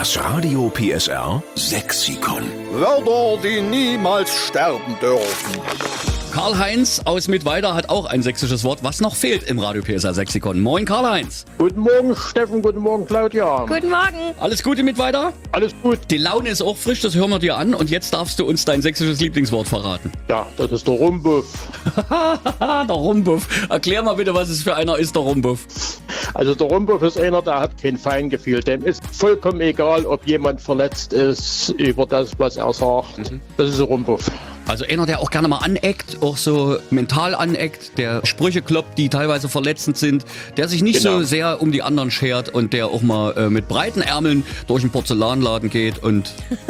Das Radio PSR Sexikon. Wörter, die niemals sterben dürfen. Karl-Heinz aus Mittweida hat auch ein sächsisches Wort, was noch fehlt im Radio PSR Sexikon. Moin Karl-Heinz. Guten Morgen Steffen, guten Morgen Claudia. Guten Morgen. Alles Gute Mittweida? Alles gut? Die Laune ist auch frisch, das hören wir dir an. Und jetzt darfst du uns dein sächsisches Lieblingswort verraten. Ja, das ist der Rumbuff. Der Rumbuff. Erklär mal bitte, was es für einer ist, der Rumbuff. Also der Rumbuff ist einer, der hat kein Feingefühl. Dem ist vollkommen egal, ob jemand verletzt ist über das, was er sagt. Das ist ein Rumbuff. Also einer, der auch gerne mal aneckt, auch so mental aneckt, der Sprüche kloppt, die teilweise verletzend sind, der sich nicht Genau. so sehr um die anderen schert und der auch mal mit breiten Ärmeln durch einen Porzellanladen geht und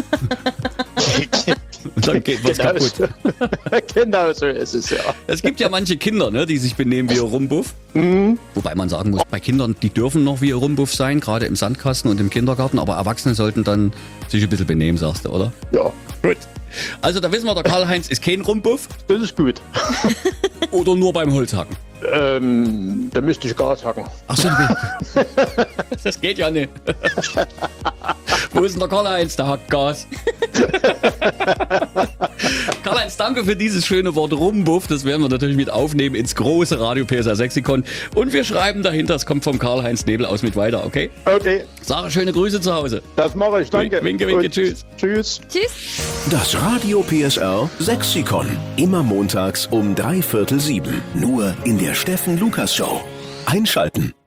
dann geht was kaputt. Genau so ist es, ja. Es gibt ja manche Kinder, ne, die sich benehmen wie ihr Rumbuff. Wobei man sagen muss, bei Kindern, die dürfen noch wie ihr Rumbuff sein, gerade im Sandkasten und im Kindergarten, aber Erwachsene sollten dann sich ein bisschen benehmen, sagst du, oder? Ja, Gut. Also da wissen wir, der Karl-Heinz ist kein Rumbuff das ist gut. oder nur beim Holzhacken. Da müsste ich Gas hacken. Ach so, das geht ja nicht. Wo ist denn der Karl-Heinz? Der hackt Gas. Karl-Heinz, danke für dieses schöne Wort Rumbuff. Das werden wir natürlich mit aufnehmen ins große Radio PSR Sexikon. Und wir schreiben dahinter, es kommt vom Karl-Heinz Nebel aus Mittweida, okay? Okay, Sarah, schöne Grüße zu Hause. das mache ich, danke. Winke, winke, Und tschüss. Tschüss. Tschüss. Das Radio PSR Sexikon. Immer montags um 6:45. Nur in der Steffen Lukas Show. Einschalten.